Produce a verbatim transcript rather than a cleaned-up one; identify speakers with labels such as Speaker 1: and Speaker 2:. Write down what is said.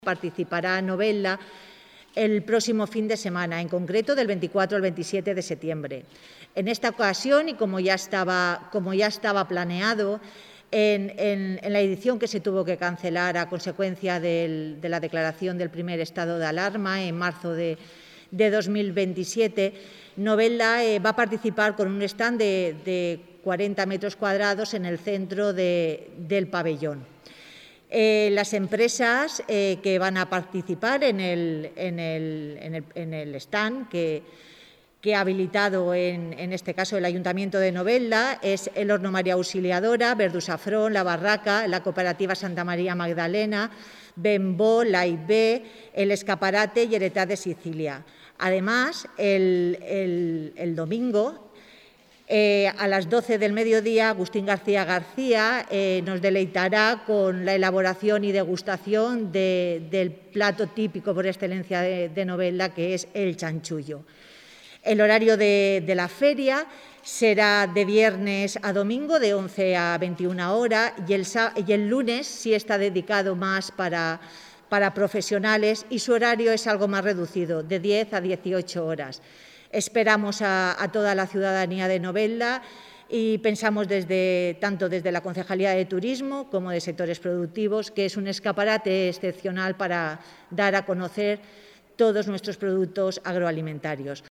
Speaker 1: Participará Novelda el próximo fin de semana, en concreto del veinticuatro al veintisiete de septiembre. En esta ocasión, y como ya estaba, como ya estaba planeado, en, en, en la edición que se tuvo que cancelar a consecuencia del, de la declaración del primer estado de alarma en marzo de, de dos mil veintisiete, Novelda eh, va a participar con un stand de, de cuarenta metros cuadrados en el centro de, del pabellón. Eh, las empresas eh, que van a participar en el, en el, en el, en el stand que, que ha habilitado en, en este caso el Ayuntamiento de Novelda es el Horno María Auxiliadora, Verdusafrón, La Barraca, la Cooperativa Santa María Magdalena, Bembo, la I B, el Escaparate y Heretad de Sicilia. Además, el, el, el domingo, Eh, a las doce del mediodía, Agustín García García eh, nos deleitará con la elaboración y degustación de, del plato típico por excelencia de, de Novelda, que es el chanchullo. El horario de, de la feria será de viernes a domingo, de once a veintiuna horas, y el, y el lunes sí está dedicado más para, para profesionales, y su horario es algo más reducido, de diez a dieciocho horas. Esperamos a, a toda la ciudadanía de Novelda y pensamos desde, tanto desde la Concejalía de Turismo como de Sectores Productivos que es un escaparate excepcional para dar a conocer todos nuestros productos agroalimentarios.